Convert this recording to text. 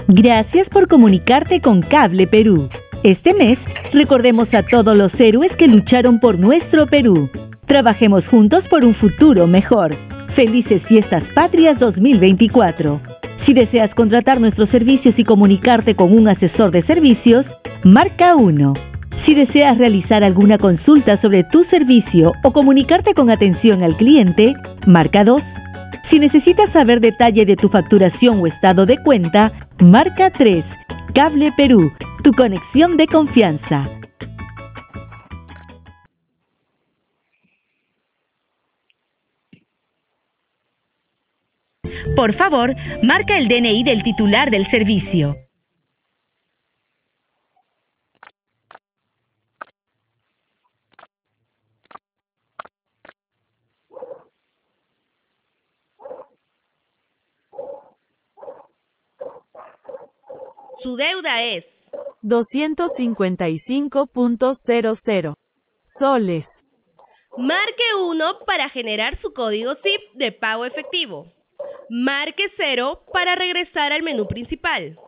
Gracias por comunicarte con Cable Perú. Este mes, recordemos a todos los héroes que lucharon por nuestro Perú. Trabajemos juntos por un futuro mejor. Felices Fiestas Patrias 2024. Si deseas contratar nuestros servicios y comunicarte con un asesor de servicios, marca 1. Si deseas realizar alguna consulta sobre tu servicio o comunicarte con atención al cliente, marca 2. Si necesitas saber detalle de tu facturación o estado de cuenta, marca 3. Cable Perú, tu conexión de confianza. Por favor, marca el DNI del titular del servicio. Su deuda es 255.00 soles. Marque 1 para generar su código SIP de pago efectivo. Marque 0 para regresar al menú principal.